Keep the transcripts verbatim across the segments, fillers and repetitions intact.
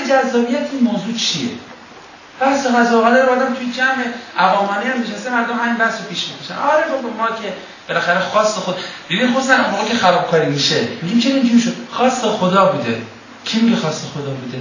جذابیت این موضوع چیه؟ بحث قضا و قدر رو آدم توی جمع عوامانه هم نشسته، مردم همین بحث رو پیش می‌کشن. آره بابا ما که بالاخره خواست خود، ببین خصوصا موقعی که خرابکاری میشه میگیم چرا اینجوری شد؟ خواست خدا بوده. کی میگه خواست خدا بوده؟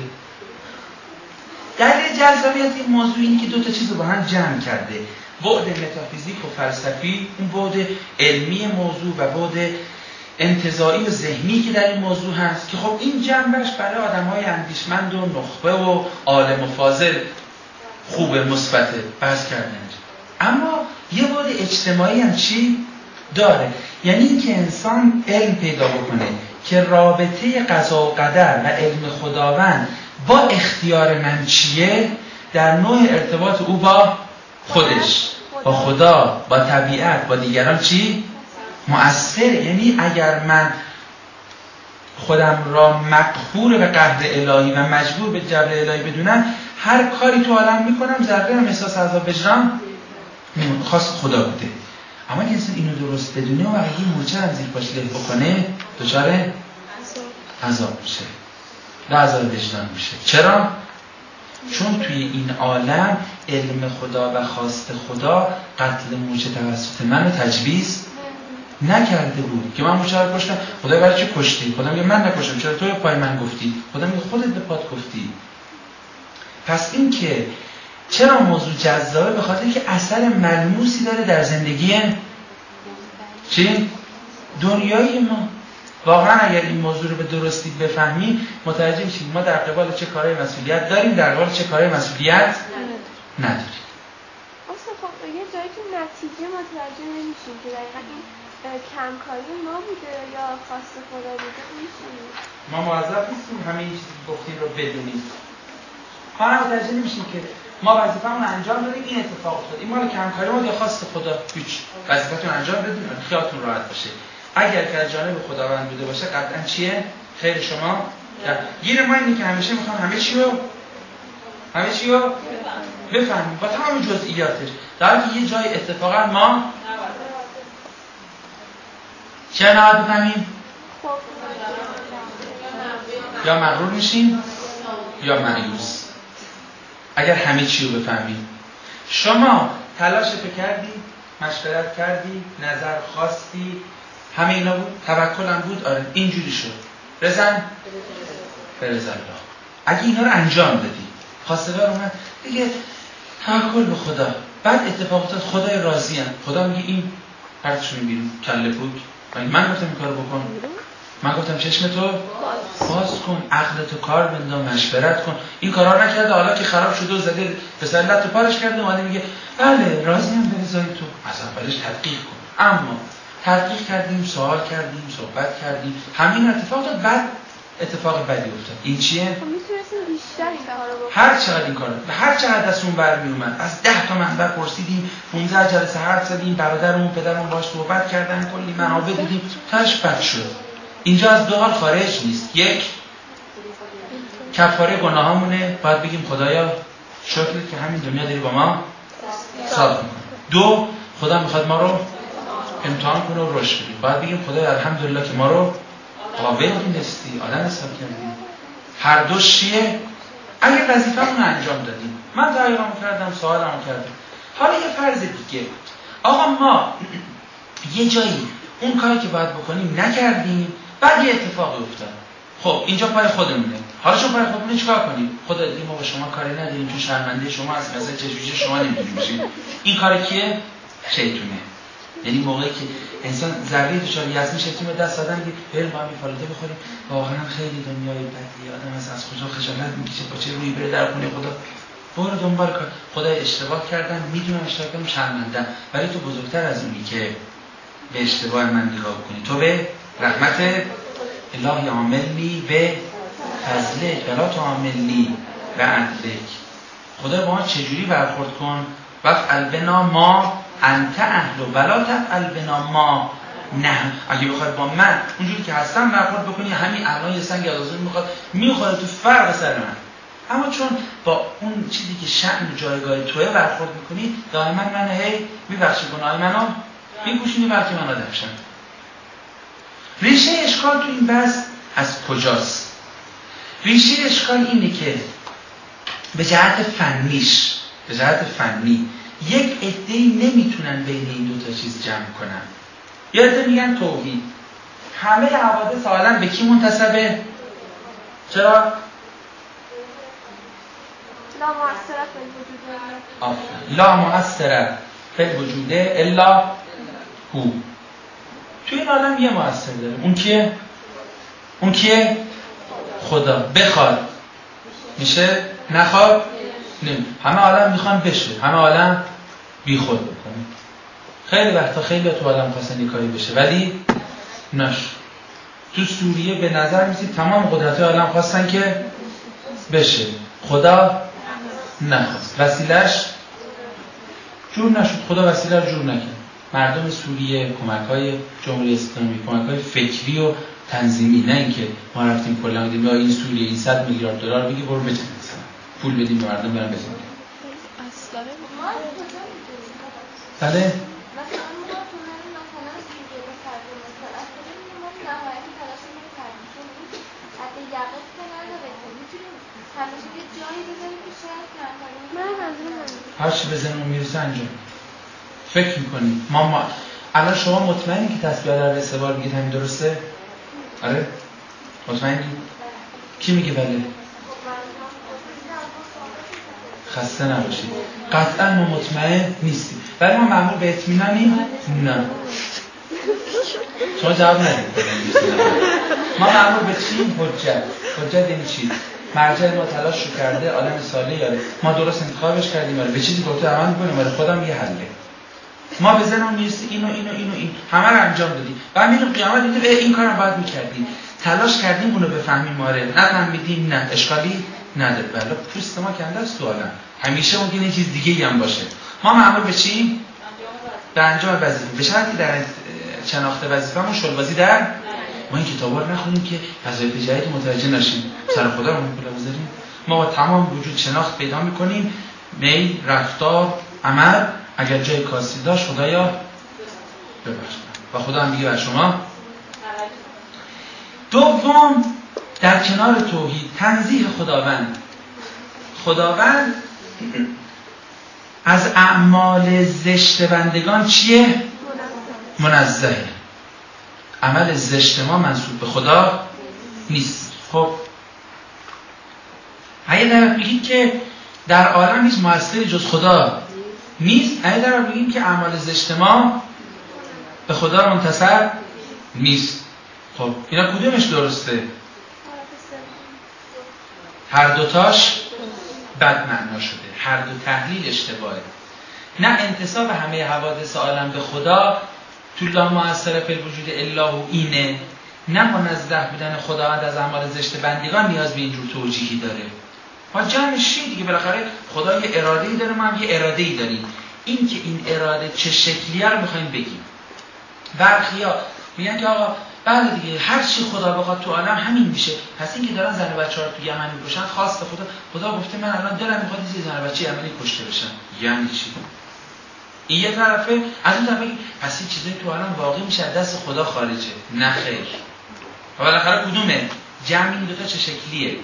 دلیل جذابیت این موضوع اینه که دو تا چیز رو با هم جمع کرده. بعد متافیزیک و فلسفی، اون بعد علمی موضوع و بعد انتزاعی و ذهنی که در این موضوع هست که خب این جنبش برای آدم‌های اندیشمند و نخبه و عالم و فاضل خوب مثبت بحث کردن. اما یه بعد اجتماعی هم چی داره؟ یعنی اینکه انسان علم پیدا بکنه که رابطه قضا و قدر و علم خداوند با اختیار من چیه در نوع ارتباط او با خودش، با خدا، با طبیعت، با دیگران چی؟ مؤثره. یعنی اگر من خودم را مقهور به قهر الهی و مجبور به جبر الهی بدونم، هر کاری تو عالم میکنم ذره هم احساس عذاب وجدان خاص خدا بوده. اما اگه انسان اینو درست بدونه و اگه این مورچه هم زیر پاش له بکنه دچار عذاب میشه، نه عذاب وجدان میشه. چرا؟ چون توی این عالم علم خدا و خواست خدا قتل موچه توسط من رو تجویز نکرده بود که من موچه رو کشتم. خدا برای چی کشتی؟ خدا میگه من نکشتم. چرا تو پای من گفتی؟ خدا میگه خودت به پات گفتی. پس این که چرا موضوع جذابه؟ به خاطر که اثر ملموسی داره در زندگی چی؟ دنیای ما. واقعا اگر این موضوع رو به درستی بفهمیم متوجه میشیم ما در قبال چه کارهای مسئولیت داریم، در قبال چه کارهای مسئولیت نداریم. اصلا خب یه جایی که نتیجه متوجه نمیشیم که دقیقا این کمکاری ما بوده یا خواست خدا بوده. ما موظف نیستیم همه این چیزی که گفتیم رو بدونیم. ما متوجه نمیشیم که ما وظیفه‌مون انجام دادیم، این اتفاق افتاد، این مال کمکاری ما یا خواست خدا. هیچ وظیفتون انجام بدید، خیالتون راحت باشه. اگر که از جانب خداوند بوده باشه قطعا چیه؟ خیر شما. گیر ما اینه که همیشه میخوام همه چی رو همه چی رو بفهمیم با تمام جزئیاتش، در حالی که یه جای اتفاقا ما چه نباید بفهمیم؟ یا مغرور میشیم یا مایوس. اگر همه چی رو بفهمیم. شما تلاشتو کردی، مشورت کردی، نظر خواستی، همه اینا بود، توکلم بود، آره اینجوری شد، رضا برضا الله. اگه اینا رو انجام دادی، خواستگار اومد دیگه توکل به خدا، بعد اتفاقات خدای راضی ام، خدا میگه این پرتشون بیرون کله پوک، من گفتم این کارو بکن، من گفتم چشمتو باز کن، عقلتو کار بنداز، مشورت کن. این کارا نکرده، حالا که خراب شده و زده به سلت تو پارش کرده، اومده میگه بله راضی ام به رضای تو، از اولش تدقیق کن. اما تدقیق کردیم، سوال کردیم، صحبت کردیم، همین اتفاق داد، بعد اتفاق بدی افتاد. این چیه؟ خب میتونستیم بیشتر این کارا رو هر چقدر این کارو به هر چقدر دستون برمی اومد، از ده تا منبر پرسیدیم، پانزده جلسه حرف زدیم، برادرمون پدرمون باهاش صحبت کردن، کلی منابع دیدیم، تاش بد شد. اینجا از دو حال خارج نیست. یک، کفاره گناهامونه، باید بگیم خدایا شکرت که همین دنیا داری با ما صالح میکنه. دو، خدا میخواد ما رو امتحان کنه و رشد بدیم، باید بگیم خدایا الحمدلله که ما رو قابل دونستی، آدم حساب کردی. هر دو چیه؟ اگه وظیفه‌مون انجام دادیم، من تحقیقمو کردم، سوالمو کردم، حالا یه فرض دیگه، آقا ما یه جایی اون کاری که باید بکنیم نکردیم، بعد یه اتفاقی افتاد. خب اینجا پای خودمونه. حالا چون پای خودمونه چیکار کنیم؟ خدا دیگه ما با شما کاری نداریم، چون شرمنده شما از مثلا چشوجه شما نمی‌تونیم بشیم. این کار کیه؟ شیطونه. یعنی موقعی که انسان ذره دچار یأس میشه، تیم دست دادن میگه بریم با هم فالوده بخوریم، واقعا خیلی دنیای بدیه، آدم از از خدا خجالت میکشه، با چه روی بره در خونه خدا، برو دنبال کار. خدای اشتباه کردم، میدونم اشتباه کردم، شرمنده‌ام، ولی تو بزرگتر از اونی که به اشتباه من نگاه کنی، تو به رحمت الهی عاملی به فضلک ولا تعاملی به عدلک. خدا با ما چجوری برخورد کن؟ وفعل بنا ما انت اهل ولا تفعل بنا ما نه. اگه بخوای با من اونجوری که هستم برخورد بکنی، همین الان یه سنگ یادازون میخواد میخوره تو فرق سر من، اما چون با اون چیزی که شأن و جایگاه توه برخورد میکنی، دائما من هی میبخشی گناه منو میگوشونی بلکه من آدم شم. ریشه اشکال تو این بحث از کجاست؟ ریشه اشکال اینه که به جهت فنیش به جهت فنی یک عده‌ای نمیتونن بین این دو تا چیز جمع کنن. یه عده میگن توحید، همه حوادث عالم به کی منتسبه؟ چرا؟ لا مؤثر فی الوجود آفرین. لا مؤثر فی الوجود الا هو. توی این عالم یه مؤثر داره، اون کیه؟ اون کیه؟ خدا. بخواد میشه، نخواد نمی. همه عالم میخوان بشه، همه عالم بی خود بکنه. خیلی وقتا خیلی تو عالم خواستن یک کاری بشه ولی نشد. تو سوریه به نظر میسید تمام قدرت عالم خواستن که بشه، خدا نخواست، وسیلش جور نشد، خدا وسیله رو جور نکرد. مردم سوریه کمک‌های جمهوری اسلامی، کمک‌های فکری و تنظیمی، نه اینکه ما رفتیم کلا میگیم یا این سوریه این صد میلیارد دلار بگی برو بجن مثلا پول بدیم به مردم برن بزنن. بله هر چی بزنیم میرسه انجام. فکر میکنیم ما ما الان شما مطمئنی که تسبیح در سه بار میگید همین درسته؟ آره؟ مطمئنی؟ کی میگه بله؟ خسته نباشید. قطعا ما مطمئن نیستیم ولی ما مأمور به اطمینانیم؟ نه. شما جواب ندید. ما مأمور به چی؟ حجت. حجت یعنی چی؟ مرجع ما تلاش رو کرده، عالم صالح یاره، ما درست انتخابش کردیم، به چیزی گفته عمل می‌کنیم، ولی خودم یه حله. ما به ذهنم میرسه اینو اینو اینو این همه رو انجام دادیم. بعد میریم قیامت میگه این کارو باید می‌کردیم. تلاش کردیم اونو بفهمیم، آره. نفهمیدیم، نه. اشکالی نداره. بله پوست ما کنده است تو عالم. همیشه ممکنه یه چیز دیگه‌ای هم باشه. ما مأمور به چی؟ به انجام وظیفه. به شرطی در شناخت وظیفه‌مون شلبازی در ما این کتابا رو نخونیم که وظایف جدید متوجه نشیم. سر خدا رو ممکنه بذاریم. ما با تمام وجود شناخت پیدا می‌کنیم، میل، رفتار، عمل. اگر جای کاسی داشت خدایا ببخش و خدا هم میگه بر شما. دوم، در کنار توحید تنزیه خداوند. خداوند از اعمال زشت بندگان چیه؟ منزهه. عمل زشت ما منسوب به خدا نیست. خب اگه در بگید که در عالم هیچ مؤثری جز خدا نیست، اگه در بگیم که اعمال زشت ما به خدا منتسب نیست، خب اینا کدومش درسته؟ هر دوتاش بد معنا شده، هر دو تحلیل اشتباهه. نه انتساب همه حوادث عالم به خدا تو لا مؤثر فی الوجود الا هو اینه، نه منزه بودن خداوند از اعمال زشت بندگان نیاز به اینجور توجیهی داره. ما جمعش چی دیگه؟ بالاخره خدا یه اراده‌ای داره، ما هم یه اراده‌ای داریم. این که این اراده چه شکلیه رو می‌خوایم بگیم. برخیا میگن که آقا بله دیگه هر چی خدا بخواد تو عالم همین میشه. پس این که دارن زن و بچه‌ها رو تو یمن می‌کشن خواست خدا. خدا گفته من الان دلم می‌خواد این زن و بچه یمنی کشته بشن. یعنی چی؟ این یه طرفه. از اون طرف پس این چیزایی تو عالم واقعی میشه دست خدا خارجه. نه خیر. و بالاخره کدومه؟ جمع این دو تا چه شکلیه؟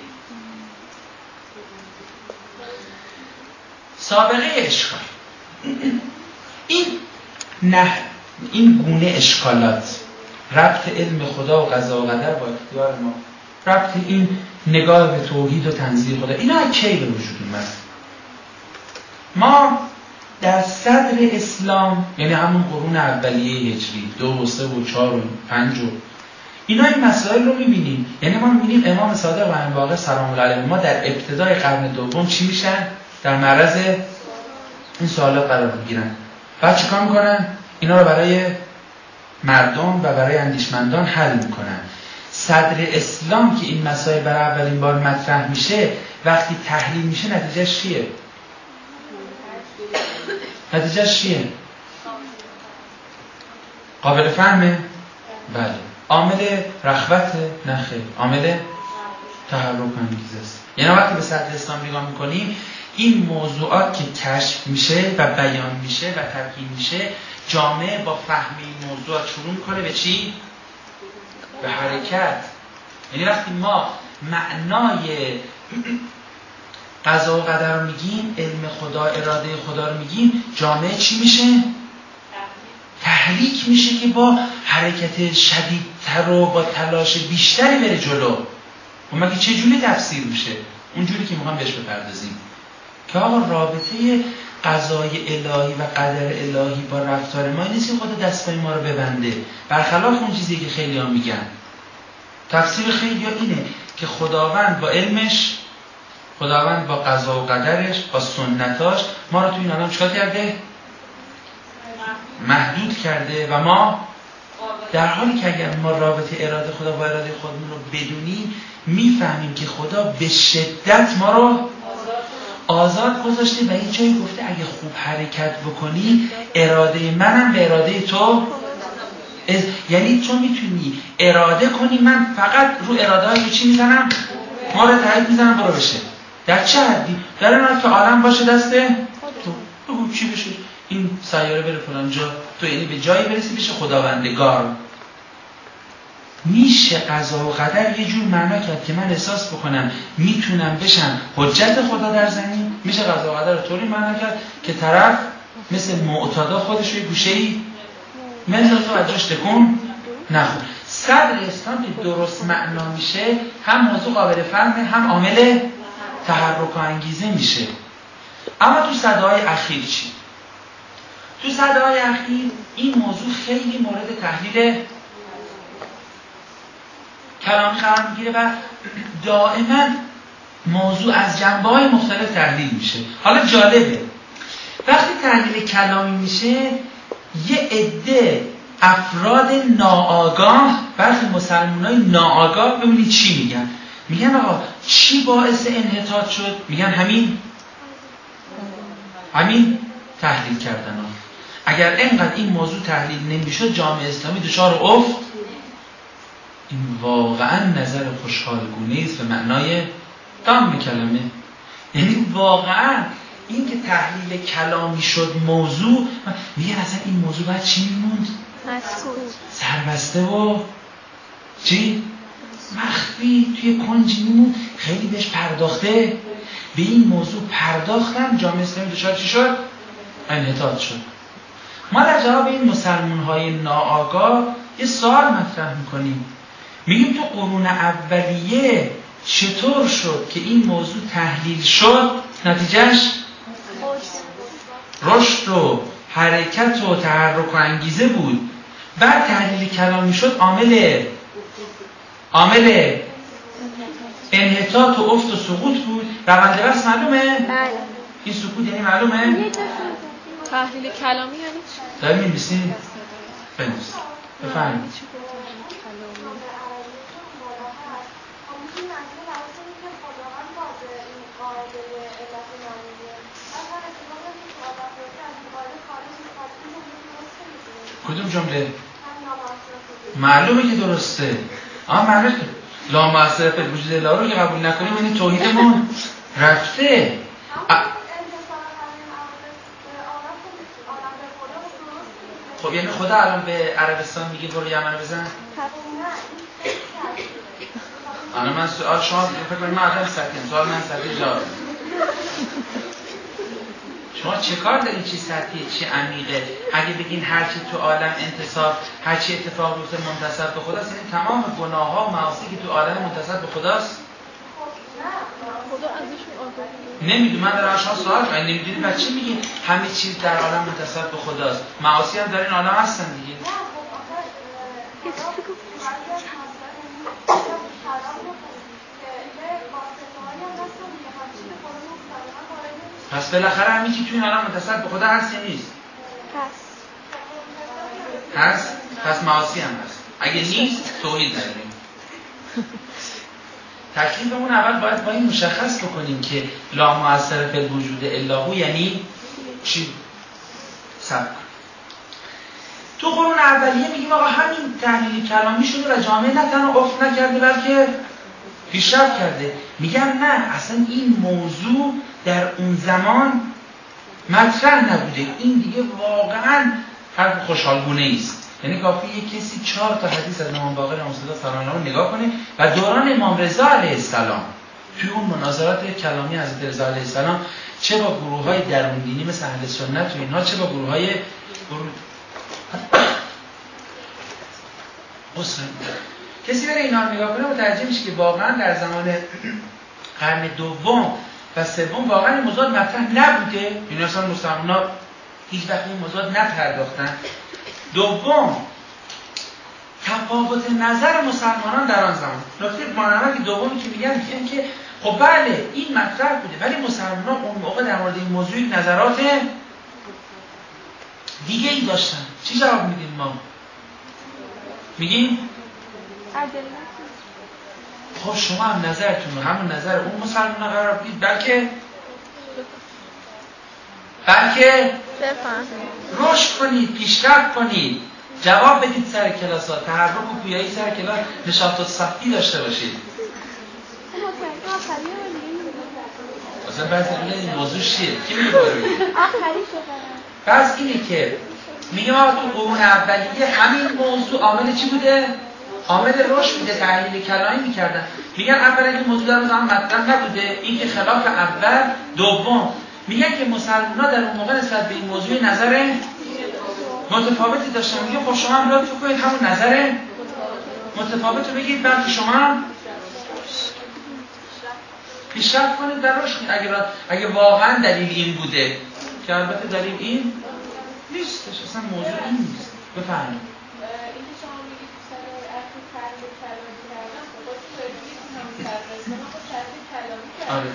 سابقه اشکال. این نه این گونه اشکالات، ربط علم خدا و قضا و قدر با اختیار ما، ربط این نگاه به توحید و تنزیه خدا، اینا از کی به وجود اومد؟ ما در صدر اسلام، یعنی همون قرون اولیه هجری، دو و سه و چهار و پنج و اینا این مسائل رو میبینیم. یعنی ما میبینیم امام صادق و امام باقر سلام الله علیه ما در ابتدای قرن دوم چی میشن؟ در معرض این سوالات قرار میگیرن. بعد چیکار میکنن؟ اینا رو برای مردم و برای اندیشمندان حل میکنن. صدر اسلام که این مسائل برای اولین بار مطرح میشه، وقتی تحلیل میشه نتیجهش چیه؟ نتیجهش چیه؟ قابل فهمه؟ بله. عامل رغبت؟ نه خیر. عامل تحرک انگیزه است. یعنی وقتی به صدر اسلام نگاه میکنیم، این موضوعات که کشف میشه و بیان میشه و تبیین میشه، جامعه با فهم این موضوعات شروع میکنه به چی؟ به حرکت. یعنی وقتی ما معنای قضا و قدر رو میگیم، علم خدا، اراده خدا رو میگیم، جامعه چی میشه؟ تحریک میشه که با حرکت شدیدتر و با تلاش بیشتری بره جلو. و مگه چه جوری تفسیر میشه؟ اونجوری که میخوام بهش بپردازیم که آقا رابطه قضای الهی و قدر الهی با رفتار ما نیست که خدا دستای ما رو ببنده، برخلاف اون چیزی که خیلی ها میگن. تفسیر خیلی ها اینه که خداوند با علمش، خداوند با قضا و قدرش، با سنتاش ما رو تو این عالم چیکار کرده؟ محدود کرده. و ما در حالی که اگر ما رابطه اراده خدا با اراده خودمون رو بدونیم، میفهمیم که خدا به شدت ما رو آزاد گذاشته و این جایی گفته اگه خوب حرکت بکنی اراده منم به اراده تو از... یعنی تو میتونی اراده کنی من فقط رو اراده های چی میزنم؟ ما رو تایید میزنم برو بشه. در چه حدی؟ در این حد که عالم باشه دسته تو بگو چی بشه؟ این سیاره بره فلان جا، تو یعنی به جایی برسی بشه خداوندگار. میشه قضا و قدر یه جور معنا کرد که من احساس بکنم میتونم بشم حجت خدا در زمین. میشه قضا و قدر رو طوری معنا کرد که طرف مثل معتادا خودش رو گوشه‌ای مثل تو از جاش تکون نخور. صدر اسلام که درست معنا میشه، هم موضوع قابل فهمه، هم عامل تحرک و انگیزه میشه. اما تو صداهای اخیر چی؟ تو صداهای اخیر این موضوع خیلی مورد تحلیل کلامی قرار میگیره و دائما موضوع از جنبه‌های مختلف تحلیل میشه. حالا جالبه وقتی تحلیل کلامی میشه، یه عده افراد ناآگاه، برخی مسلمانای ناآگاه، ببینید چی میگن. میگن آقا چی باعث انحطاط شد؟ میگن همین همین تحلیل کردن ها. اگر اینقدر این موضوع تحلیل نمیشد جامعه اسلامی دچار افت. این واقعا نظر خوشحالگونه است به معنای تام کلمه. یعنی واقعا این که تحلیل کلامی شد موضوع، میگن اصلا این موضوع باید چی میموند؟ مسکوت، سربسته و چی؟ مخفی توی کنجی میموند. خیلی بهش پرداخته، به این موضوع پرداختن، جامعه اسلامی دچار چی شد؟ انحطاط شد. ما در جواب این مسلمان‌های ناآگاه یه سوال مطرح میکنیم، میگیم تو قرون اولیه چطور شد که این موضوع تحلیل شد، نتیجهش رشد و حرکت و تحرک و انگیزه بود. بعد تحلیل کلامی شد عامل عامل انحطاط و افت و سقوط بود. روند بس معلومه؟ بله. این سقوط یعنی معلومه؟ تحلیل کلامی یعنی چی؟ داریم می‌نویسیم؟ بنویسیم. بفرمایید. کدوم جمله؟ معلومه که درسته. آه معلومه که لا مؤثر فی وجود الله رو که قبول نکنیم یعنی توحیدمون رفته. خب یعنی خدا الان به عربستان میگه برو یمن بزن؟ الان من سوال شما فکر کنید من آدم سطحیم، سوال من سطحی جا شما چه کار دارین؟ چی سطحی چی عمیقه؟ اگه بگین هرچی تو عالم انتصاب، هرچی اتفاق بیفته منتسب به خداست، یعنی تمام گناه ها و معاصی که تو عالم منتسب به خداست؟ خدا ازشون آگاهی نمیدونم. من دارم شما سوال کنم نمیدونی بچه میگین همه چیز در عالم منتسب به خداست، معاصی هم در این عالم هستن دیگه. پس بالاخره همین چی تو این عالم منتسب به خدا هست یا نیست؟ هست. هست؟ پس معاصی هم هست. اگه نیست توحید نداریم. تکلیفمون اول باید با این مشخص بکنیم که لا مؤثر فی الوجود الا هو یعنی چی؟ صبر. تو قرون اولیه میگیم آقا همین تحلیل کلامی شده و جامعه نه تنها افت نکرده بلکه پیشرفت کرده. میگم نه، اصلا این موضوع در اون زمان مطرح نبوده. این دیگه واقعا حرف خوشحالگونه است. یعنی کافی یک کسی چهار تا حدیث از امام باقر امام صادق سلام الله علیه نگاه کنه و دوران امام رضا علیه السلام توی اون مناظرات کلامی حضرت رضا علیه السلام چه با گروه‌های درون‌دینی مثل اهل سنت و اینها، چه با گروه‌های گروه مسلم، کسی بره اینا رو نگاه کنه متوجه میشه که واقعا در زمان قرن دوم و سوم واقعا این موضوع مطرح نبوده. این اصلا مسلمان‌ها هیچ وقت این موضوع نپرداختن. دوم، تفاوت نظر مسلمانان در آن زمان. نکته مهمه که دومی که میگن میگن که خب بله این مطرح بوده ولی مسلمانان اون موقع در مورد این موضوع نظرات دیگه ای داشتن. چی جواب میدیم ما؟ میگیم خب شما هم نظرتون رو همون نظر اون مسلمان قرار بدید، بلکه بلکه رشد کنید، پیشرفت کنید، جواب بدید سر کلاسات، تحرک و پویایی سر کلاس، نشاط و صفتی داشته باشید. اصلا بعضی میگن این موضوع چیه؟ کی میگه پس اینه که میگه ما تو قرون اولیه همین موضوع عامل چی بوده؟ عامل رشد بوده. تحلیل کلامی میکردن. میگن اولا این موضوع در اون زمان مطرح نبوده، این که خلاف اول. دوم میگن که مسلمان‌ها در اون موقع نسبت به این موضوع نظر متفاوتی داشتن. میگه خب شما هم لطف کنید همون نظر متفاوت رو بگید، بلکه شما هم پیشرفت کنید و رشد کنید. اگه اگه واقعا دلیل این بوده، که البته دلیل این نیستش، اصلا موضوع این نیست. بفرمایید. این که شما میگید سر اصل تحلیل کلامی کردن، خب باید توضیح همون سررسان ها با تحلیل کلامی کردن.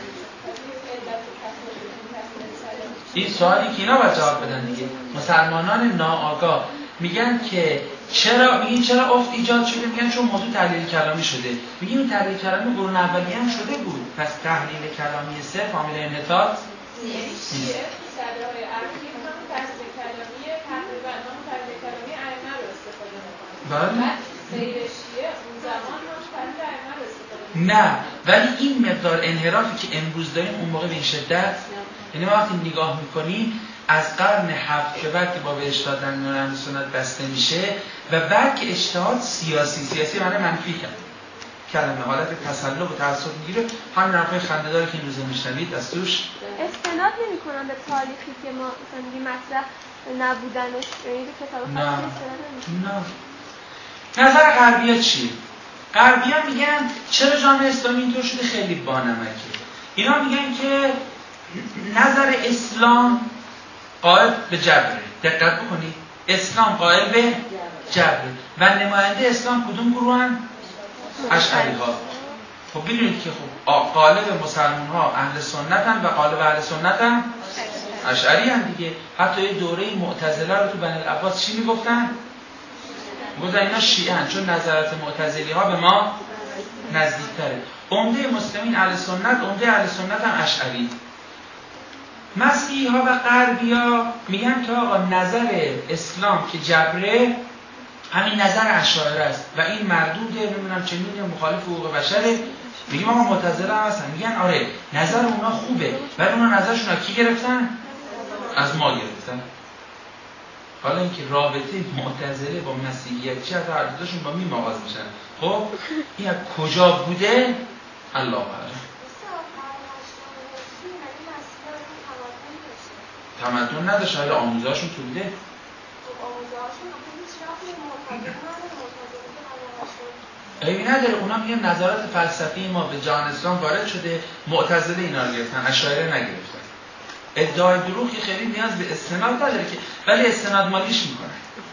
این سوالی که اینا باید جواب بدن دیگه. مسلمانان ناآگاه میگن که چرا میگن چرا افت ایجاد شده؟ میگن چون موضوع تحلیل کلامی شده. میگیم این تحلیل کلامی قرون اولیه هم شده بود، پس تحلیل کلامی صرف عامل انحطاط نیست. صدرهای عربی هم تحلیل کلامی تقریبا هم تحلیل کلامی ائمه رو استفاده می‌کنن. بعد سیر شیعه اون زمان هم تحلیل ائمه رو استفاده می‌کنن. نه، ولی این مقدار انحرافی که امروز داریم اون موقع به این شدت، یعنی ما وقتی نگاه می‌کنیم از قرن هفت که بعد که با به اجتهاد در میان اهل سنت بسته میشه و بعد که اجتهاد سیاسی سیاسی معنی منفی کرد، کلمه حالت تسلط و تعصب میگیره. همین حرفای خنده‌داری که این روزا میشنوید از توش استناد نمی‌کنن به تاریخی که ما مثلا میگیم مطرح نبودنش، یعنی به کتاب خاصی استناد نمی‌کنن. نه. نظر غربی‌ها چیه؟ غربی‌ها میگن چرا جامعه اسلامی اینطور شده؟ خیلی بانمکه. اینا میگن که نظر اسلام قائل به جبره. دقت بکنید، اسلام قائل به جبره و نماینده اسلام کدوم گروهن؟ اشعری ها. خب ببینید که خب قالب مسلمان ها اهل سنت هم و قالب اهل سنت هم اشعری هم دیگه. حتی یه دوره معتزله رو تو بنی العباس چی میگفتن؟ میگفتن اینا شیعه هن چون نظرات معتزلی ها به ما نزدیکتره. عمده مسلمین اهل سنت، عمده اهل سنت هم اشعری. مسیحی ها و غربی ها میگن که آقا نظر اسلام که جبره همین نظر اشاعره است و این مردوده، نمیدونم چه میدونم مخالف حقوق بشره. میگیم آقا معتزله هم هستن، میگن آره نظر اونا خوبه ولی اونا نظرشون از کی گرفتن؟ از ما گرفتن. حالا اینکه رابطه معتزله با مسیحیت چه از هر دوشون با میم آغاز میشن، خب این از کجا بوده؟ الله اعلم. تمدن نداشت، حالا آموزهاشون تو بوده. عیبی نداره، اونا میگن نظرات فلسفی ما به جهان اسلام وارد شده، معتزله اینا رو گرفتن، اشاعره نگرفتن. ادعای دروغ که خیلی نیاز به استناد نداره که، ولی استناد مالیش میکنن.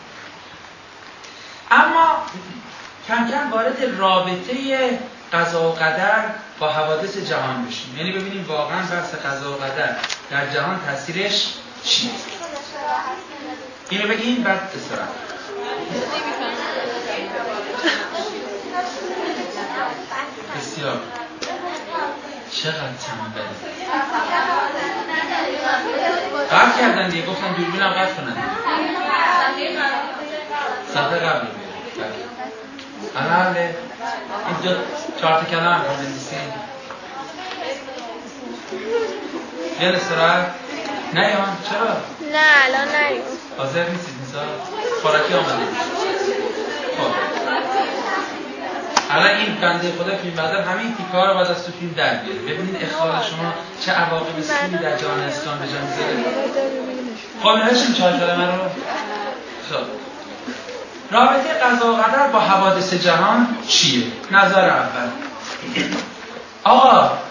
اما کم کم وارد رابطه قضا و قدر با حوادث جهان بشیم، یعنی ببینیم واقعا بحث قضا و قدر در جهان تاثیرش چیه. اینو بگیم بعد استراحت. بسیار چقدر تنبل. قطع کردن دیگه، گفتن دوربینم قطع کنن. صفحه قبل بیاره. الان اینجا چهار تا کلام هم بنویسین. یه استراحت. نه یا چرا؟ نه الان نه. حاضر نیستید مثلا خوراکی آمده. حالا این بنده خدا فیلم بردار همین تیکار رو بعد از تو فیلم در بیاره. ببینید اخلال شما چه عواقب سوی در جهان اسلام به جا میذاره. خب نوشتیم چهار کلمه رو. خب رابطه قضا و قدر با حوادث جهان چیه؟ نظر اول، آقا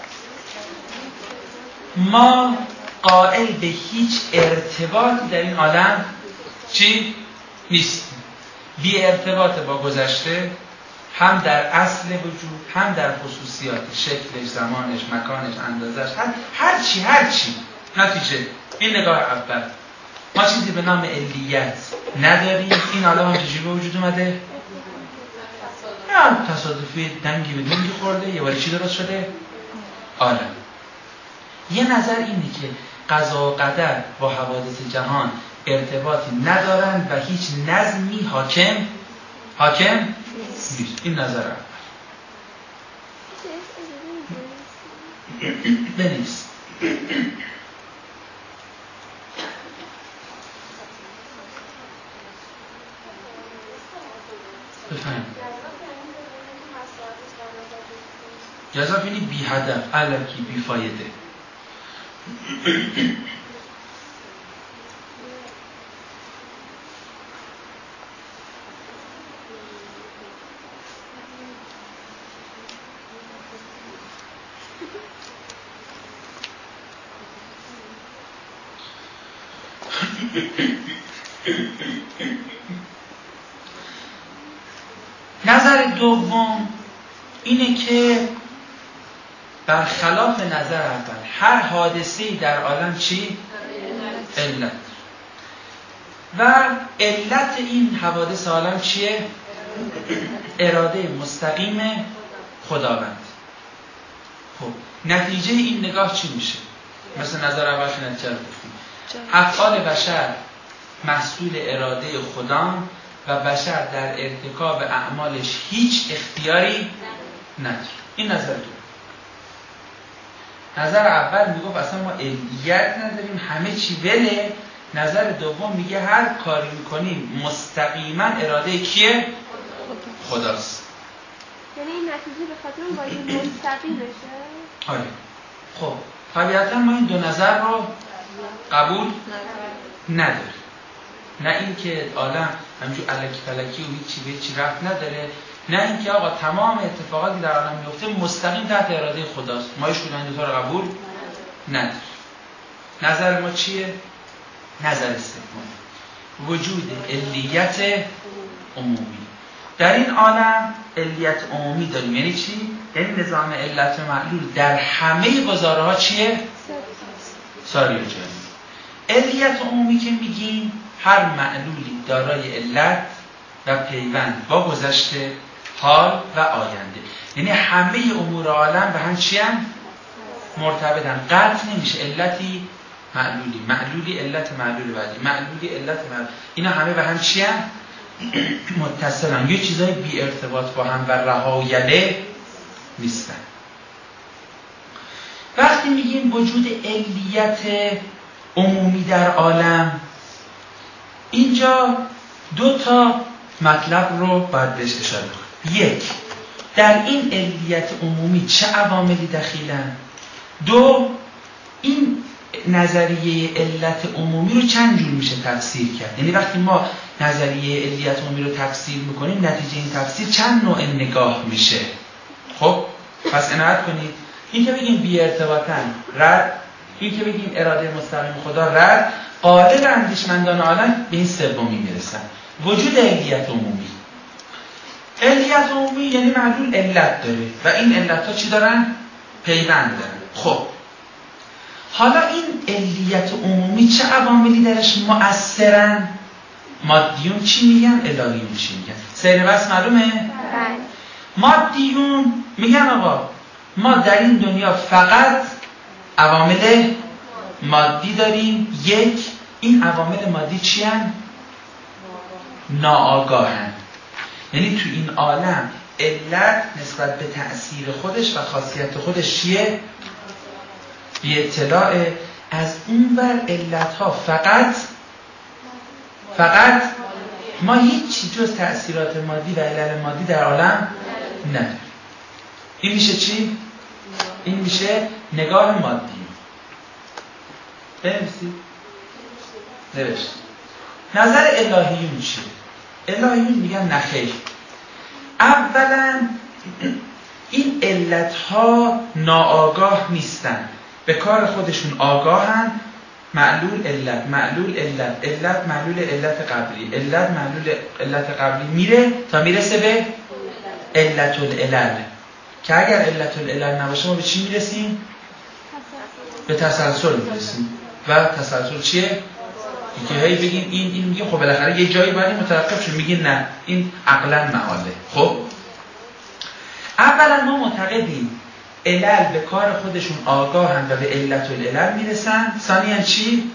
ما قائل به هیچ ارتباطی در این عالم چی؟ نیستیم. بی ارتباط با گذشته، هم در اصل وجود، هم در خصوصیات شکلش، زمانش، مکانش، اندازش، هر هر چی هر چی. نتیجه این نگاه اول. ما چیزی به نام علیت نداریم. این عالم هم چجوری به وجود اومده؟ نه تصادفی دنگی به دنگی خورده، یه باری چی درست شده؟ عالم. یه نظر اینه که قضا و قدر با حوادث جهان ارتباطی ندارن و هیچ نظمی حاکم حاکم نیست. این نظر اول. بنویس. بفهم. جزاف یعنی بی هدف، الکی، بی فایده. نظر دوم اینه که برخلاف نظر اول هر حادثه‌ای در عالم چی؟ علت. و علت این حوادث عالم چیه؟ اراده مستقیم خداوند. خب نتیجه این نگاه چی میشه؟ مثل نظر اول که نتیجه رو گفتیم، افعال بشر محصول اراده خدا و بشر در ارتکاب اعمالش هیچ اختیاری نداره. این نظر دو. نظر اول میگفت اصلا ما علیت نداریم، همه چی وله. نظر دوم میگه هر کاری میکنیم مستقیما اراده کیه؟ خداست. یعنی این نتیجه به خاطر اون باید مستقیم بشه؟ آره. خب طبیعتا ما این دو نظر رو قبول نداریم. نه اینکه عالم همینجور الکی فلکی و هیچی به هیچی رفت نداره، نه اینکه آقا تمام اتفاقاتی در عالم میفته مستقیم تحت اراده خداست. ما هیچ کدوم این دو تا رو قبول نداریم. نظر ما چیه؟ نظر سوم، وجود علیت عمومی. در این عالم علیت عمومی داریم. یعنی چی؟ یعنی نظام علت و معلول در همه گزاره‌ها چیه؟ ساری و جاری. علیت عمومی که میگیم هر معلولی دارای علت و پیوند با گذشته، حال و آینده. یعنی همه امور عالم به هم چی هم؟ مرتبطن. قطع نمیشه. علتی معلولی، معلولی علت معلول بعدی، معلولی علت معلول. اینا همه به هم چی هم؟ متصلن. یه چیزای بی ارتباط با هم و رها و یله نیستن. وقتی میگیم وجود علیت عمومی در عالم، اینجا دو تا مطلب رو باید بهش اشاره کنیم. یک، در این علیت عمومی چه عواملی دخیلن؟ دو، این نظریه علت عمومی رو چند جور میشه تفسیر کرد؟ یعنی وقتی ما نظریه علیت عمومی رو تفسیر میکنیم، نتیجه این تفسیر چند نوع نگاه میشه؟ خب پس عنایت کنید. این که بگیم بی ارتباطن رد، این که بگیم اراده مستقیم خدا رد، غالب اندیشمندان عالم به این سومی میرسن، وجود علیت عمومی. علیت عمومی یعنی معلول علت داره و این علت ها چی دارن؟ پیوند دارن. خب حالا این علیت عمومی چه عواملی درش مؤثرن؟ مادیون چی میگن؟ الهیون چی میگن؟ سیر بس معلومه؟ مادیون میگن آقا ما در این دنیا فقط عوامل مادی داریم. یک، این عوامل مادی چی هن؟ ناآگاهن. یعنی تو این عالم علت نسبت به تأثیر خودش و خاصیت خودش چیه؟ بی اطلاع. از اون بر علت ها فقط فقط ما هیچی جز تأثیرات مادی و علل مادی در عالم نداره. این میشه چی؟ این میشه نگاه مادی. بنویسید. نوشت. نظر الهیون چیه؟ الهیون میگن نخیر. اولا این علتها ناآگاه نیستن، به کار خودشون آگاهن. معلول علت، معلول علت، علت معلول علت قبلی، علت معلول علت قبلی میره تا میرسه به علت العلل، که اگر علت العلل نباشه ما به چی میرسیم؟ به تسلسل میرسیم. و تسلسل چیه؟ که هی بگیم این این میگیم خب بالاخره یه جایی باید متوقف شیم، میگیم نه این عقلا محاله. خب اولا ما معتقدیم علل به کار خودشون آگاهن و به علت العلل میرسن. ثانیاً چی؟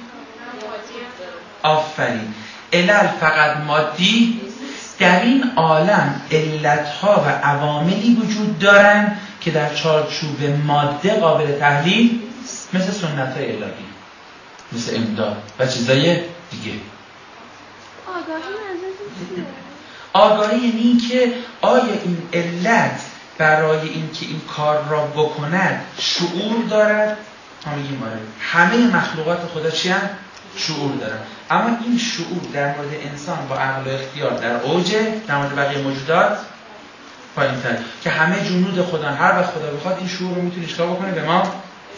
آفرین. علل فقط مادی. در این عالم علتها و عواملی وجود دارن که در چارچوب ماده قابل تحلیل، مثل سنت‌های الهی، مثل امداد و چیزای دیگه. آگاهی منظورتون چیه؟ آگاهی یعنی این که آیا این علت برای اینکه این کار را بکند شعور دارد؟ ما میگیم آره. همه مخلوقات خدا چی هم؟ شعور دارن. اما این شعور در مورد انسان با عقل و اختیار در اوجه، در مورد بقیه موجودات پایین‌تر، که همه جنود خدا هر وقت خدا بخواد این شعور رو میتونه اشتباه بکنه به ما.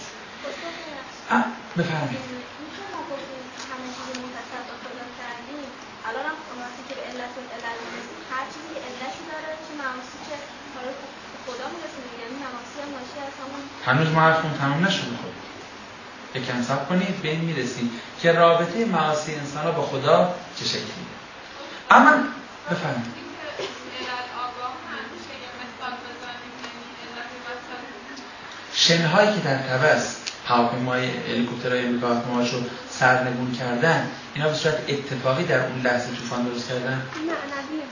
بفرمایید. هنوز ما حرفمون تمام نشده. خب یکم صبر کنید به این میرسیم که رابطه معاصی انسان ها با خدا چه شکلیه. اما بفرمایید. شنهایی که در طبس هواپیمای هلیکوپترهای امریکا هواپیماشو سرنگون کردن، اینا به صورت اتفاقی در اون لحظه طوفان درست کردن؟ نه نبیه.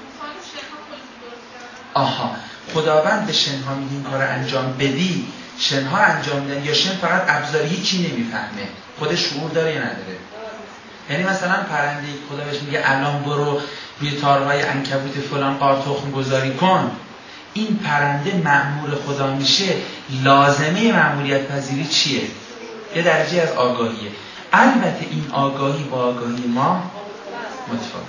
آها، خداوند به شنها میگه این کار انجام بدی، شنها انجام میدن، یا شن فقط ابزار هیچی نمیفهمه، خودش شعور داره یا نداره؟ یعنی مثلا پرنده خدا بهش میگه الان برو روی تارهای عنکبوت فلان قار تخم گذاری کن، این پرنده مأمور خدا میشه، لازمه مأموریت پذیری چیه؟ یه درجه از آگاهیه. البته این آگاهی با آگاهی ما متفاوت.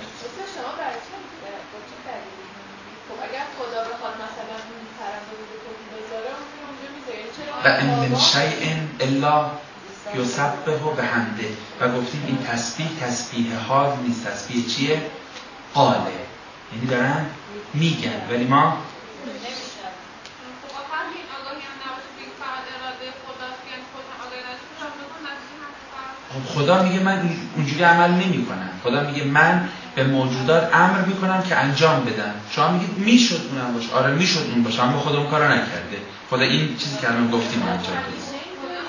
و ان من شیء الا یسبح بحمده، و گفتیم این تسبیح تسبیح حال نیست، تسبیح چیه؟ قاله، یعنی دارن میگن ولی ما خب خدا میگه من اونجوری عمل نمی کنم. خدا میگه من به موجودات امر میکنم که انجام بدن. شما میگید میشد اونم باشه. آره میشد اون باشه، اما خدا اون کارو نکرده. خدا این چیزی که الان گفتیم انجام بده.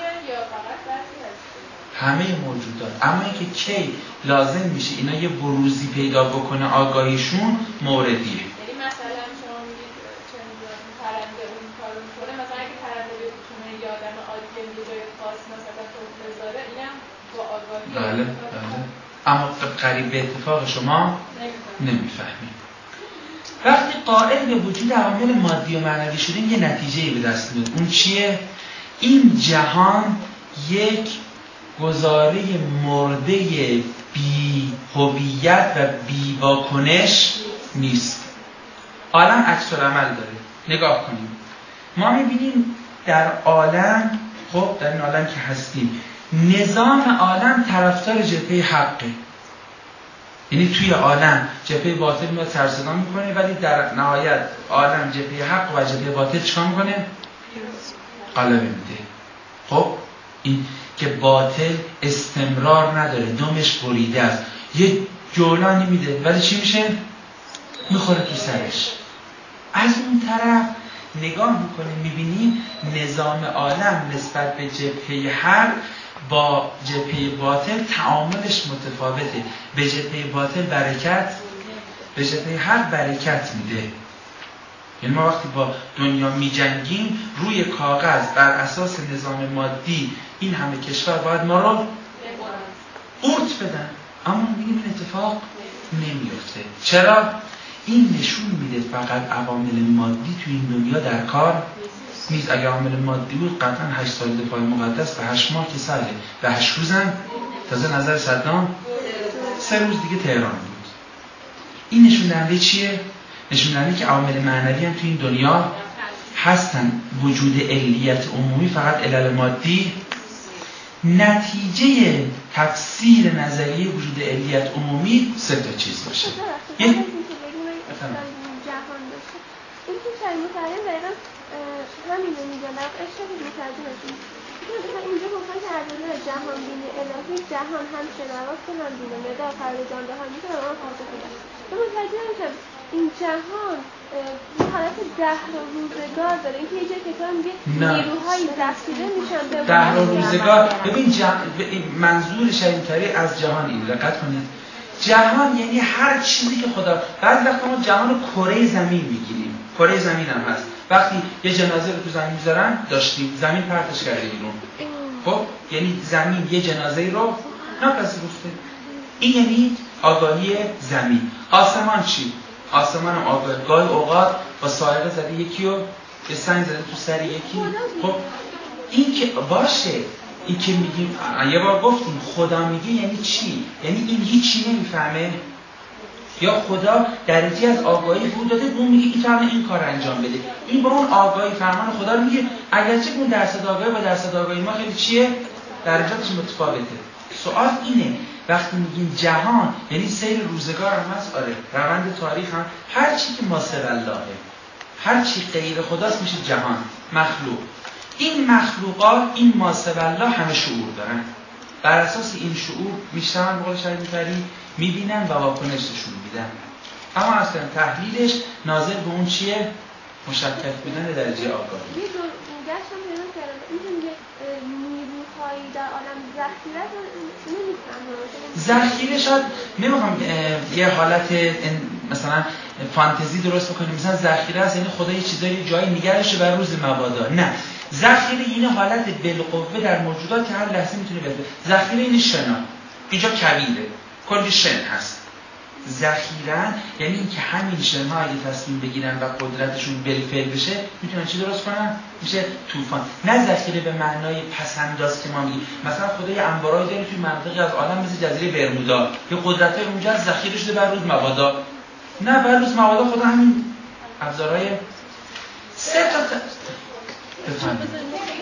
همه موجودات. اما اینکه کی لازم میشه اینا یه بروزی پیدا بکنه آگاهیشون موردیه. یعنی مثلا شما میگید چه میدونم پرنده اون کارو میکنه، مثلا اگه پرنده بتونه یه آدم عادی یه جای خاص مثلا تخم بذاره، اینم با آگاهی. بله بله. اما قریب به اتفاق شما نمیفهمید. وقتی قائل به وجود عوامل مادی و معنوی شدیم یه نتیجه‌ای به دست میاد. اون چیه؟ این جهان یک گزاره مرده بی هویت و بی واکنش نیست. عالم عکس العمل داره. نگاه کنیم. ما میبینیم در عالم، خب در این عالم که هستیم، نظام عالم طرفدار جبهه حقه. یعنی توی عالم جبهه باطل میاد سر صدا میکنه، ولی در نهایت عالم جبهه حق و جبهه باطل چیکار میکنه؟ غلبه میده. خب این که باطل استمرار نداره، دمش بریده است، یه جولانی میده ولی چی میشه؟ میخوره تو سرش. از اون طرف نگاه میکنیم میبینیم نظام عالم نسبت به جبهه حق با جبهه باطل تعاملش متفاوته. به جبهه باطل برکت، به جبهه حق برکت میده. یعنی ما وقتی با دنیا میجنگیم روی کاغذ بر اساس نظام مادی این همه کشور باید ما رو قورت بدن، اما میبینیم این اتفاق نمیفته. چرا؟ این نشون میده فقط عوامل مادی تو این دنیا در کار نیست. اگه عوامل مادی بود قطعا هشت سال دفاع مقدس به هشت ماه که ساله به هشت روزم تازه نظر صدام سه روز دیگه تهران بود. این نشون دهنده چیه؟ نشون دهنده که عوامل معنوی هم تو این دنیا هستن. وجود علیت عمومی فقط علل مادی. نتیجه تفسیر نظریه وجود علیت عمومی سه تا چیز باشه. یک جهان باشه. این که شاید متعلم دقیقا همین رو میگن در واقع اشتباه متعلم هستیم. اینجا گفتن که از نظر جهان بینی الهی جهان هم شنواست هم بینه مدار قرار جان دهان میتونه آن خواهده کنه. تو متعلم که این جهان یه حالت دهر و روزگار داره. این که یه جای کتاب میگه نیروهایی ذخیره میشن به دهر و روزگار. ببین جهان منظور شریعتاری از جهان این دقت کنید. جهان یعنی هر چیزی که خدا بعضی وقتا ما جهان رو کره زمین میگیریم. کره زمین هم هست. وقتی یه جنازه رو تو زمین میذارن داشتیم زمین پرتش کرده بیرون. خب یعنی زمین یه جنازه رو نپذیرفته. این یعنی آگاهی زمین. آسمان چی؟ آسمان هم آگاه. گاهی اوقات با سائقه زده یکی رو به سنگ زده تو سر یکی. خب این که باشه این که میگیم یه بار گفتیم خدا میگه یعنی چی؟ یعنی این هیچی نمیفهمه یا خدا درجه از آگاهی بود داده اون میگه این تو این کار انجام بده. این با اون آگاهی فرمان خدا رو میگه اگرچه اون درصد آگاهی با درصد آگاهی ما خیلی چیه؟ درجاتش متفاوته. سوال اینه وقتی میگیم جهان یعنی سیر روزگار هم هست. آره روند تاریخ هم هر چی که ما سر اللهه هر چی غیر خداست میشه جهان مخلوق. این مخلوقات این ما سر الله همه شعور دارن. بر اساس این شعور میشتن به قول شریعتی میبینن و واکنششون میدن. اما اصلا تحلیلش ناظر به اون چیه؟ مشکک بودن درجه آگاهی. یه دو گشتم پیدا کردم این که میگه نیروهایی در عالم ذخیره نمیفهمم. ذخیره شاید نمیخوام یه حالت مثلا فانتزی درست بکنیم مثلا ذخیره است یعنی خدا یه چیزایی جایی نگرشه بر روز مبادا. نه ذخیره این حالت بالقوه در موجودات که هر لحظه میتونه بیاد. ذخیره این شنا اینجا کبیره کلی شن هست. ذخیره‌ن یعنی اینکه همین شن‌ها اگه تصمیم بگیرن و قدرتشون بالفعل بشه میتونن چی درست کنن؟ میشه طوفان. نه ذخیره به معنای پس‌انداز که ما میگیم مثلا خدا یه انبارایی داره توی مناطقی از عالم مثل جزیره برمودا یه قدرتای اونجا ذخیره شده بر روز مبادا. نه بر روز مبادا خدا همین ابزارهای سه تا ت... بفهمید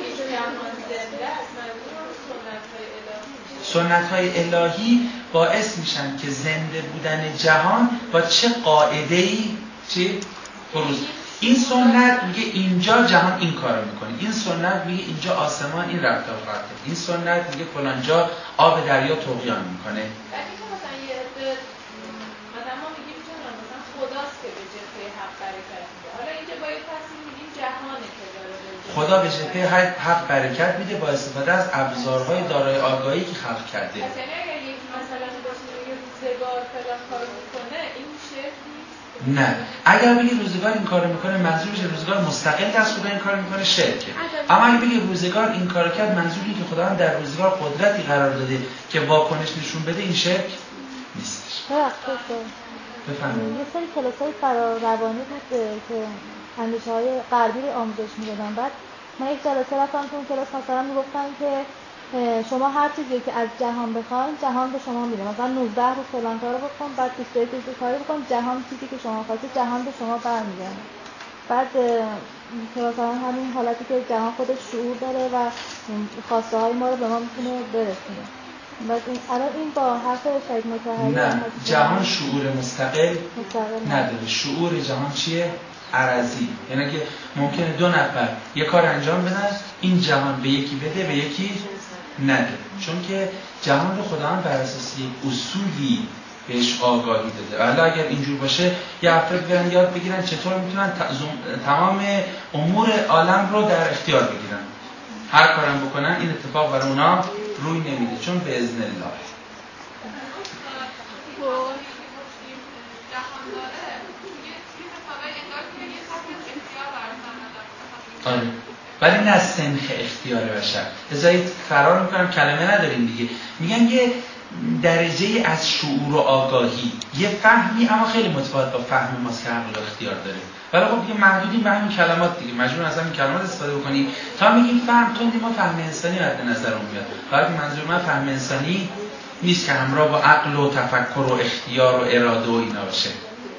سنت‌های الهی باعث میشن که زنده بودن جهان با چه قاعده‌ای چی بروز. این سنت میگه اینجا جهان این کارو میکنه. این سنت میگه اینجا آسمان این رفتار خواهد کرد. این سنت میگه فلان جا آب دریا طغیان میکنه. ولی که مثلا یه عده مثلا ما میگیم چون مثلا خداست که به جبهه حق برکت میده. حالا اینجا با یه تصمیم میگیم جهانه که داره خدا به جبهه حق برکت میده با استفاده از ابزارهای دارای آگاهی که خلق کرده. مثلا اگر یک مثلا باشه میگه روزگار فلان کارو میکنه این میشه نه اگر بگی روزگار این کارو میکنه منظورش روزگار مستقل از خدا این کارو میکنه شرکه. اما اگه بگی روزگار این کارو کرد منظور اینه که خدا هم در روزگار قدرتی قرار داده که واکنش نشون بده این شرک نیستش. بفهمید یه سری کلاسای فراروانی بود که اندیشه‌های غربی رو آموزش میدادن. بعد من یک جلسه رفتم تو اون کلاس مثلا میگفتن که شما هر چیزی که از جهان بخواید جهان به شما میده. مثلا نوزده روز فلان کارو بکن بعد بیست و یک روز کاری بکن جهان چیزی که شما خواستید جهان به شما برمیگرده. بعد که مثلا همین حالتی که جهان خودش شعور داره و خواسته های ما رو به ما میتونه برسونه. بعد این الان این با حرف شاید متحری نه جهان شعور مستقل, مستقل نداره. شعور جهان چیه؟ عرضی. یعنی که ممکنه دو نفر یک کار انجام بدن این جهان به یکی بده به یکی نده. چون که جهان رو خدا هم بر اساس یک اصولی بهش آگاهی داده. حالا اگر اینجور باشه یه افراد برن یاد بگیرن چطور میتونن تمام امور عالم رو در اختیار بگیرن. هر کارم بکنن این اتفاق برای اونا روی نمیده چون به اذن الله. آره ولی نه سنخ اختیار بشر. بذارید فرار میکنم کلمه نداریم دیگه. میگن یه درجه از شعور و آگاهی، یه فهمی اما خیلی متفاوت با فهم ماست که عقل اختیار داره. ولی خب دیگه محدودیم به همین کلمات دیگه، مجبور از همین کلمات استفاده بکنیم تا میگیم فهم. تو ما فهم انسانی مد نظرمون میاد، ولی منظور من فهم انسانی نیست که همراه با عقل و تفکر و اختیار و اراده و اینا باشه.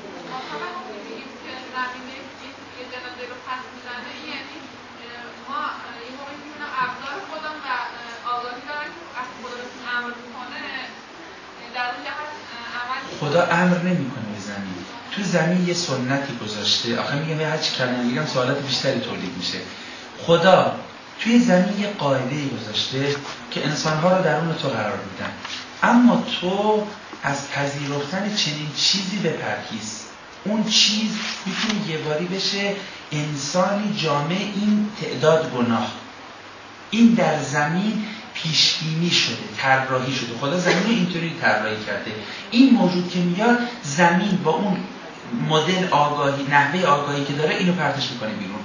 خدا امر نمیکنه به زمین. تو زمین یه سنتی گذاشته. آخه میگم هر چی کلمه میگم سوالات بیشتری تولید میشه. خدا توی زمین یه قاعده‌ای گذاشته که انسان‌ها رو درون تو قرار میدن، اما تو از پذیرفتن چنین چیزی بپرهیز. اون چیز میتونه یه باری بشه انسانی جامع این تعداد گناه. این در زمین پیش بینی شده، طراحی شده. خدا زمین رو اینطوری طراحی کرده. این موجود که میاد زمین با اون مدل آگاهی، نحوه آگاهی که داره، اینو پرتش میکنه بیرون.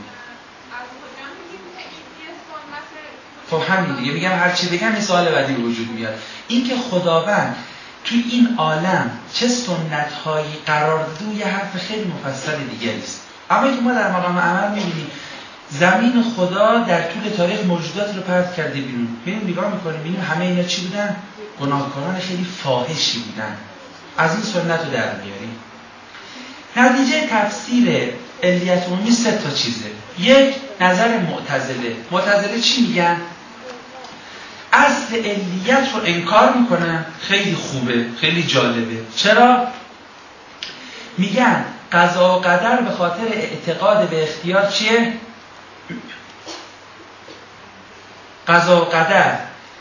خب همین دیگه، میگم هر چی بگم این سوال بعدی وجود میاد. این که خداوند توی این عالم چه سنت‌هایی قرار داده یه حرف خیلی مفصل دیگه است. اما که ما در مقام عمل میبینیم زمین خدا در طول تاریخ موجودات رو پرت کرده بیرون. میریم نگاه میکنیم میبینیم همه اینا چی بودن؟ گناهکاران خیلی فاحشی بودن. از این سنت رو در میاریم. نتیجه تفسیر علیت عمومی سه تا چیزه. یک، نظر معتزله. معتزله چی میگن؟ اصل علیت رو انکار میکنن. خیلی خوبه، خیلی جالبه. چرا؟ میگن قضا و قدر به خاطر اعتقاد به اختیار چیه؟ قضا و قدر،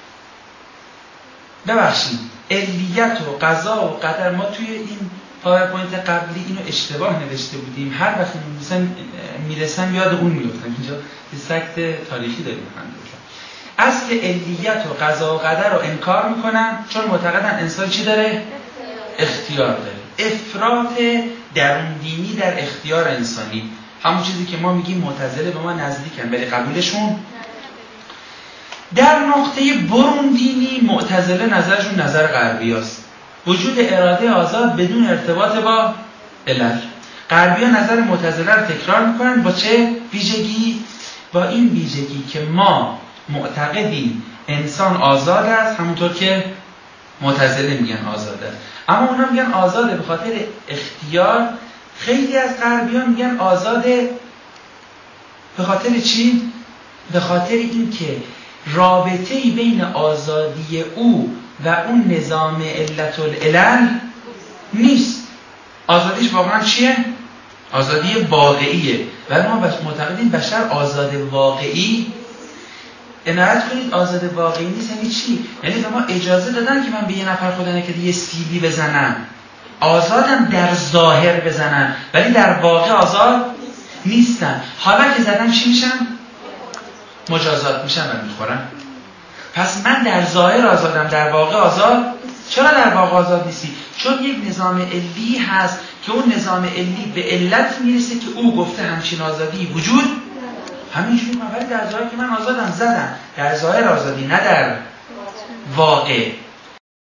ببخشید، علیت و قضا و قدر، ما توی این پاورپوینت قبلی اینو اشتباه نوشته بودیم. هر وقت می‌نویسم میرسم یاد اون میافتم. اینجا یه سکت تاریخی داریم الحمدلله. اصل علیت و قضا و قدر رو انکار میکنن چون معتقدن انسان چی داره؟ اختیار داره. افراط درون دینی در اختیار انسانی، همون چیزی که ما میگیم معتزله به ما نزدیکن ولی قبولشون. در نقطه برون دینی معتزله نظرشون نظر غربی است. وجود اراده آزاد بدون ارتباط با علل. غربی ها نظر معتزله رو تکرار میکنن با چه ویژگی؟ با این ویژگی که ما معتقدیم انسان آزاد است، همونطور که معتزله میگن آزاد است، اما اونا میگن آزاده به خاطر اختیار. خیلی از غربیان میگن آزاده به خاطر چی؟ به خاطر اینکه رابطه‌ای بین آزادی او و اون نظام علت العلل نیست. آزادیش واقعا چیه؟ آزادی واقعیه. ولی ما معتقدیم بشر آزاد واقعی. عنایت کنید آزاد واقعی نیست. یعنی چی؟ یعنی به ما اجازه دادن که من به یه نفر خدا نکرده یه سیلی بزنم، آزادم در ظاهر بزنم ولی در واقع آزاد نیستم. حالا که زدم چی میشم؟ مجازات میشم و میخورم. پس من در ظاهر آزادم، در واقع آزاد. چرا در واقع آزاد نیستی؟ چون یک نظام علی هست که اون نظام علی به علت میرسه که او گفته همچین آزادی وجود همینجوری من، ولی در ظاهر که من آزادم زدم، در ظاهر آزادی نه در واقع.